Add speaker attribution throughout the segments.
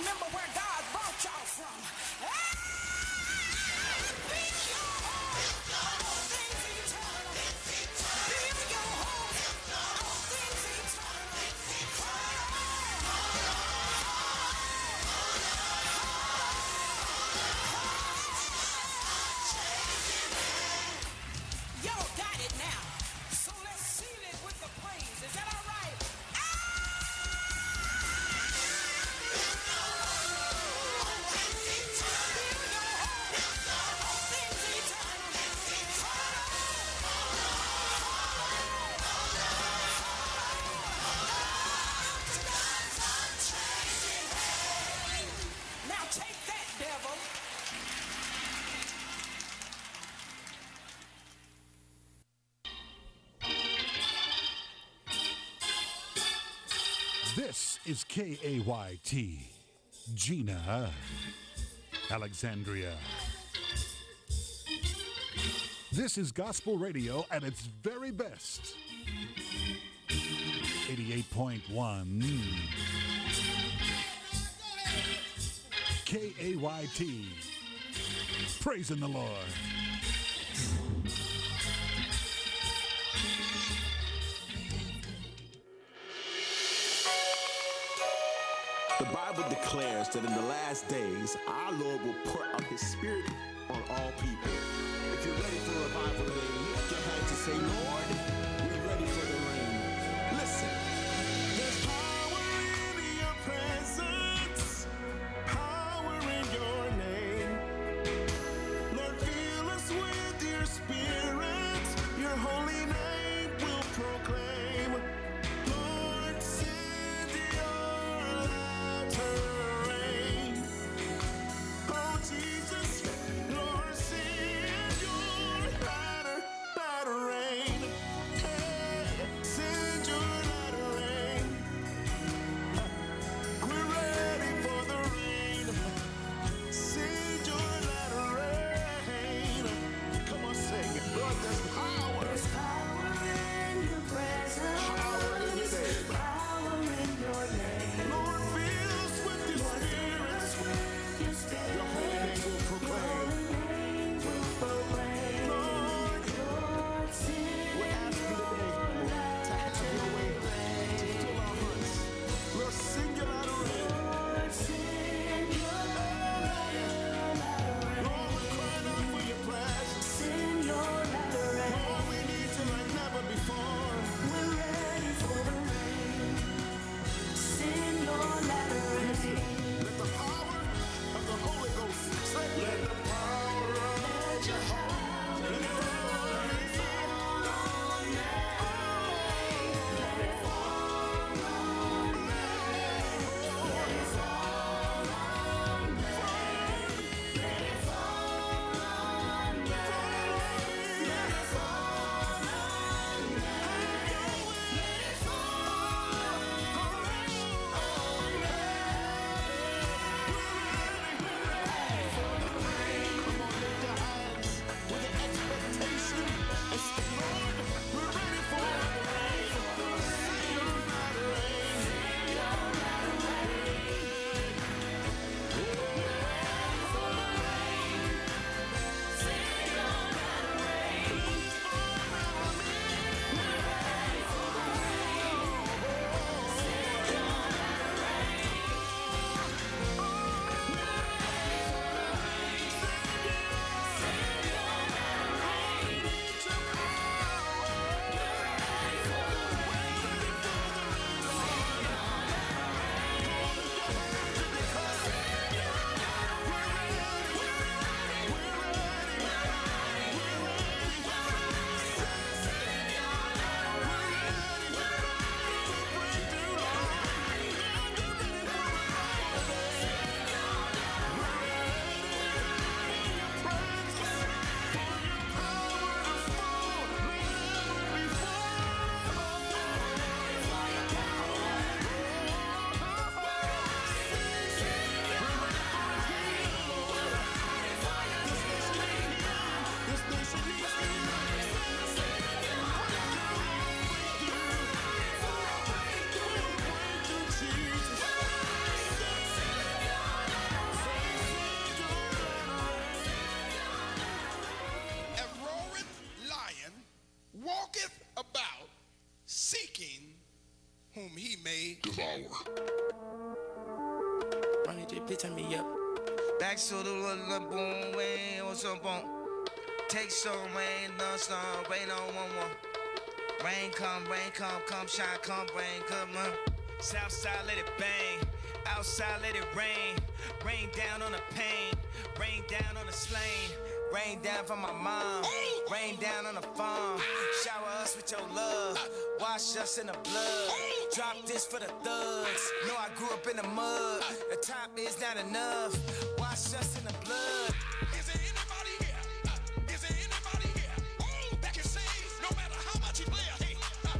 Speaker 1: remember where God brought y'all from. Build your home on things eternal. Build your home on things eternal. Y'all got it now. So let's seal it with the praise. Is that all right? Now take that, devil.
Speaker 2: This is KAYT, Gina, Alexandria. This is gospel radio at its very best. 88.1 KAYT. Praising the Lord.
Speaker 3: The Bible declares that in the last days, our Lord will pour out his spirit on all people. If you're ready for revival today, lift your hands and say, Lord, we're ready for the rain. Listen. There's power in your presence, power in your name. Lord, fill us with your spirit, your holy name will proclaim. Lord, send your latter rain. Oh, Jesus, Lord, send your latter rain.
Speaker 4: Devour.
Speaker 5: Ronnie J, please turn me up. Back to the little boom, way on some boom. Take some rain, no sun, rain on 1-1. Rain come, shine, come, rain, come on. Southside, let it bang. Outside, let it rain. Rain down on the pain. Rain down on the slain. Rain down from my mom. Rain down on the farm. Shower us with your love. Wash us in the blood. Drop this for the thugs. Know I grew up in the mud. The top is not enough. Wash us in the blood.
Speaker 4: Is there anybody here? Is there anybody here that can say no matter how much you play a hate?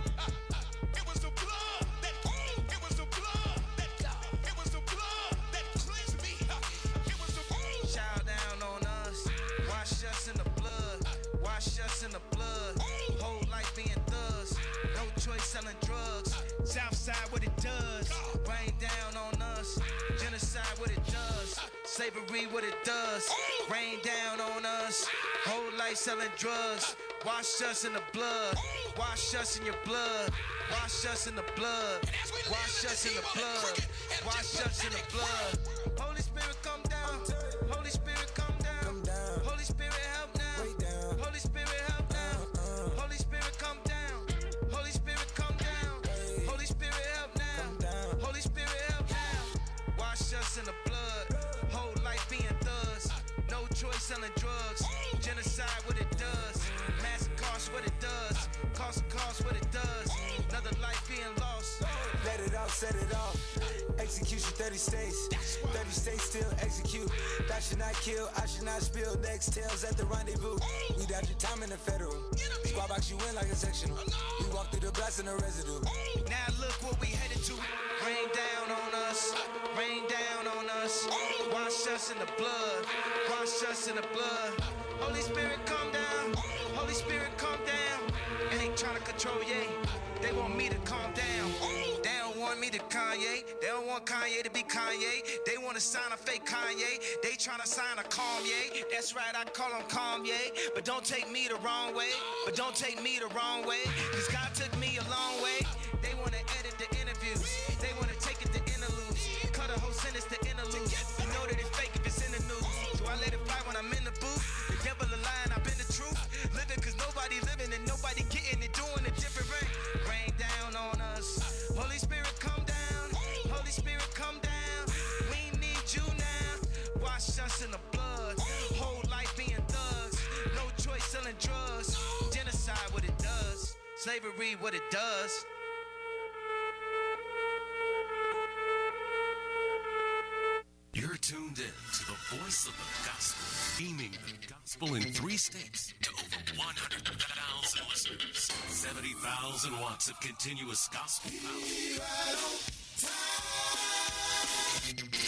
Speaker 4: It was the blood that it was the blood that it was the blood that cleansed me. It was the blood.
Speaker 5: Shower down on us. Wash us in the blood. Wash us in the blood. Whole life being thugs. No choice selling drugs. Southside what it does. Rain down on us. Genocide what it does. Slavery what it does. Rain down on us. Whole life selling drugs. Wash us in the blood. Wash us in your blood. Wash us in the blood. Wash us in the blood. Wash us in the blood. Holy Spirit come down. Holy Spirit come down. Holy Spirit help now. Holy Spirit help now. Holy Spirit come down. Holy Spirit come down. Holy Spirit help now. Holy Spirit help now. Wash us in the blood. Whole life being thugs. No choice selling drugs. Genocide what it does. Mass cost what it does. Cost what it does. Another life being lost.
Speaker 6: Let it off, set it off. Execution 30 states. 30 states still execute. That should not kill, I should not spill. Next tails at the rendezvous. We doubt your time in the federal. Squad box you in like a sectional. We walk through the blast in the residue.
Speaker 5: Now look what we headed to. Rain down on us. Rain down on us. Wash us in the blood. Wash us in the blood. Holy Spirit come down. Holy Spirit come down. And they trying to control, yeah. They want me to calm down. They don't want me to Kanye. They don't want Kanye to be Kanye. They want to sign a fake Kanye. They trying to sign a Kanye. That's right, I call him Kanye. But don't take me the wrong way. But don't take me the wrong way. Cause God took me a long way. They want to edit the interviews. They want to take it to interludes. Cut a whole sentence to interludes. You know that it's fake if it's in the news. So I let it fly when I'm in the booth. The devil a lie and I've been the truth. Living cause nobody living and nobody getting it. Doing it different. Rain down on us. Holy Spirit come down. Holy Spirit come down. We need you now. Wash us in the blood. Whole life being thugs. No choice selling drugs. Genocide what it does. Slavery what it does.
Speaker 7: You're tuned in to the voice of the gospel, beaming the gospel in 3 states to over 100,000 listeners. 70,000 watts of continuous gospel power.